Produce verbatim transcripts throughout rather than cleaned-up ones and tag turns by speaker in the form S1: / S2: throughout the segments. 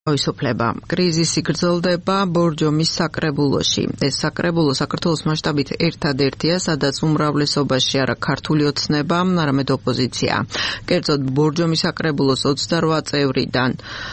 S1: თავისუფლება. კრიზისი გრძელდება ბორჯომის საკრებულოში. ეს საკრებულო საქართველოს მასშტაბით ერთადერთია, სადაც უმრავლესობაში არა ქართული ოცნება, არამედ ოპოზიცია. კერძოდ ბორჯომის საკრებულოს ოცდარვა წევრიდან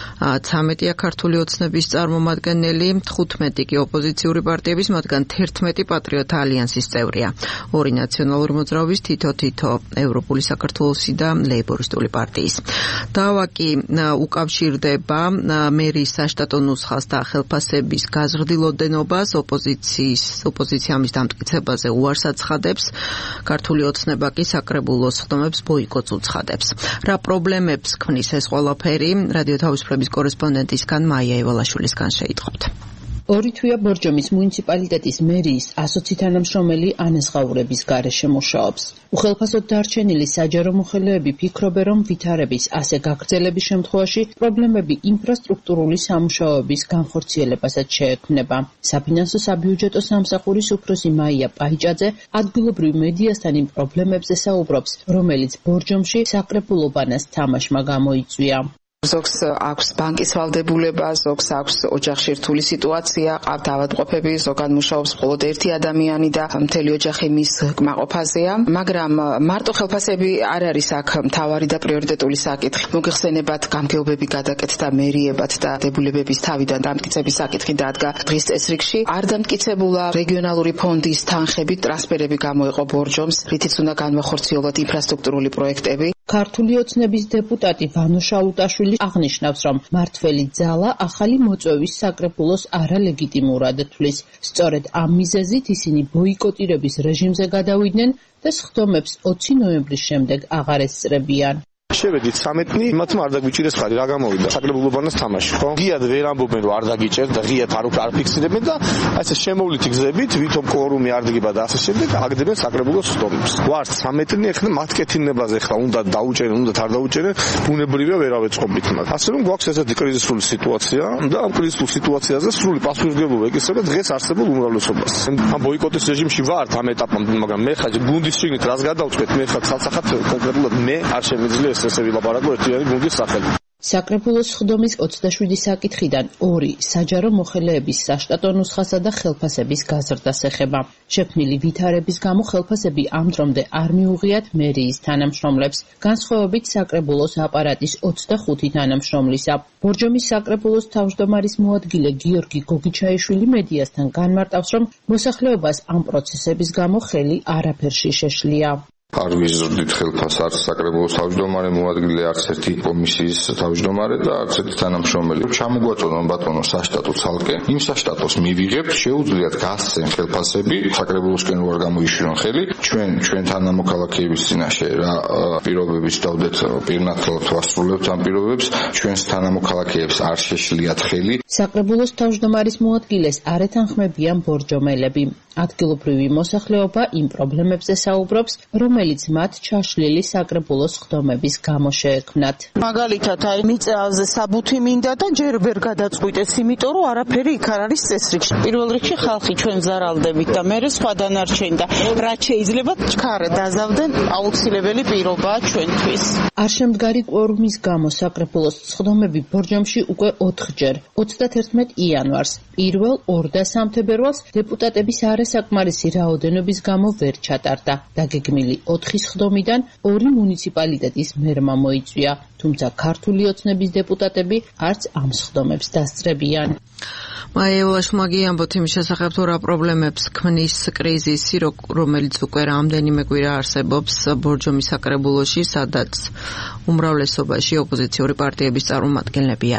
S1: ცამეტია ქართული ოცნების წარმომადგენელი, თხუთმეტი კი ოპოზიციური პარტიების, მათგან თერთმეტი პატრიოტთა ალიანსის წევრია. ორი ნაციონალური მოძრაობის, თითო-თითო ევროპული საქართველოსი და ლეიბორისტული პარტიის. დავა კი უკავშირდება მერის საშტატო ნუსხას და ხელფასების გაზრდილოდენობას, ოპოზიციის ოპოზიცია ამის დამტკიცებაზე უარს აცხადებს, ქართული ოცნება კი საკრებულოს ხდომებს ბოიკოტს უცხადებს. რა პრობლემებს ქმნის ეს ყველაფერი? რადიო თავისუფლების კორესპონდენტისგან მაია ევალაშვილისგან შეიტყობთ.
S2: ორი თვეა ბორჯომის მუნიციპალიტეტის მერიის ასოცი თანამშრომელი ანაზღაურების გარეშე მუშაობს. უხელფასოდ დარჩენილი საჯარო მოხელეები ფიქრობენ, რომ ვითარების ასე გაგრძელების შემთხვევაში პრობლემები ინფრასტრუქტურული სამუშაოების განხორციელებასაც შეექმნება. საფინანსო საბიუჯეტო სამსახურის უფროსი მაია პაიჭაძე ადგილობრივ მედიასთან იმ პრობლემებზე საუბრობს, რომელიც ბორჯომში საკრებულობანას თამაშმა გამოიწვია.
S3: ზოგს აქვს ბანკის ვალდებულება, ზოგს აქვს ოჯახში რთული სიტუაცია, ყავთ ავადმყოფები, ზოგან მუშაობს მხოლოდ ერთი ადამიანი და მთელი ოჯახი მის კმაყოფაზეა, მაგრამ მარტო ხელფასები არ არის აქ მთავარი და პრიორიტეტული საკითხი. მოგეხსენებათ გამგეობები გადაკეთდა მერიებად და დებულებების თავიდან დამტკიცების საკითხი დადგა დღის წესრიგში. არ დამტკიცებულა რეგიონალური ფონდის თანხებით ტრანსფერები გამოეყო ბორჯომს, რითიც უნდა განვახორციელოთ ინფრასტრუქტურული პროექტები.
S2: ქართული ოცნების დეპუტატი ვანო შალუტაშვილი აღნიშნავს, რომ მართველი ძალა ახალი მოწვევის საკრებულოს არალეგიტიმურად თვლის. სწორედ ამ მიზეზით ისინი ბოიკოტირების რეჟიმზე გადავიდნენ და სხდომებს ოცი ნოემბრის შემდეგ აღარ ესწრებიან.
S4: შევედით სამეთნი, მათმა არ დაგვიჭირეს ხარი, რა გამოვიდა? საკრებულობანას თამაში, ხო? ღიად ვერ ამბობენ, რომ არ დაგიჭერთ და ღიად არ არ ფიქსირებენ და ასე შემოვლითი გზებით, ვითომ კვორუმი არ დგება და ასე შემდეგ აგდებენ საკრებულოს სხდომებს. ვართ სამეთნი, ეხლა მათ კეთილნებაზე ხლა უნდა დაუჭერენ, უნდა არ დაუჭერენ, ბუნებრივია ვერ ავეწყობთ მათ. ასე რომ გვაქვს ესეთი კრიზისული სიტუაცია და ამ კრიზისულ სიტუაციაზე სრული პასუხისმგებლობა ეკისრება დღეს არსებულ უმრავლესობას. ამ ბოიკოტის რეჟიმში ვართ ამ ეტაპამდე, მაგრამ მე ხა გუნდის შიგნით რას გადავწყვეტ, მე ხა ცალსახად კონკრეტულად მე არ შემიძლია ესე ვილაპარაკო ერთიანი გუნდის სახელით.
S2: საკრებულოს სხდომის ოცდაშვიდი საკითხიდან ორი საჯარო მოხელეების საშტატო ნუსხასა და ხელფასების გაზრდას ეხება. შექმნილი ვითარების გამო ხელფასები ამ დრომდე არ მიუღიათ მერიის თანამშრომლებს, განსხვავებით საკრებულოს აპარატის ოცდახუთი თანამშრომლისა. ბორჯომის საკრებულოს თავმჯდომარის მოადგილე გიორგი გოგიჩაიშვილი მედიასთან განმარტავს, რომ მოსახლეობას ამ პროცესების გამო ხელი არაფერში შეშლია.
S5: არ ვიზრდით ხელფას არც საკრებულოს თავმჯდომარე მოადგილე, არც ერთი კომისიის თავმჯდომარე და არც ერთი თანამშრომელი. ჩამოგვაწოდონ ბატონო საშტატო ცალკე. იმ საშტატოს მივიღებთ, შეუძლიათ გასცენ ხელფასები, საკრებულოსკენ რო არ გამოიშვირონ ხელი, ჩვენ ჩვენ თანამოქალაქეების წინაშე რა პირობების დავდეთ პირნათლად ვასრულებთ ამ პირობებს, ჩვენს თანამოქალაქეებს არ შეშლიათ ხელი.
S2: საკრებულოს თავმჯდომარის მოადგილეს არ ეთანხმებიან ბორჯომელები. ადგილობრივი მოსახლეობა იმ პრობლემებზე საუბრობს, რომელიც მათ ჩაშლილი საკრებულოს ხდომების გამო შეექმნათ.
S6: მაგალითად, აი მიწაზე საბუთი მინდა და ჯერ ვერ გადაწყვიტეს, იმიტომ რომ არაფერი იქ არ არის წესრიგში. პირველ რიგში ხალხი ჩვენ ზარალდებით და მერე სხვა დანარჩენი და რაც შეიძლება ჩქარა დაზავდნენ აუცილებელი პირობაა ჩვენთვის.
S2: არ შემდგარი კვორუმის გამო საკრებულოს სხდომები ბორჯომში უკვე ოთხჯერ, ოცდათერთმეტ იანვარს, პირველ, ორ და სამ თებერვალს დეპუტატების არასაკმარისი რაოდენობის გამო ვერ ჩატარდა. დაგეგმილი ოთხი სხდომიდან ორი მუნიციპალიტეტის მერმა მოიწვია, თუმცა ქართული ოცნების დეპუტატები არც ამ სხდომებს დასწრებიან.
S1: მაია ევალაშვილმა გიამბოთ იმის შესახებ, თუ რა პრობლემებს ქმნის კრიზისი, რომელიც უკვე რამდენიმე კვირა არსებობს ბორჯომის საკრებულოში, სადაც უმრავლესობაში ოპოზიციური პარტიების წარმომადგენლები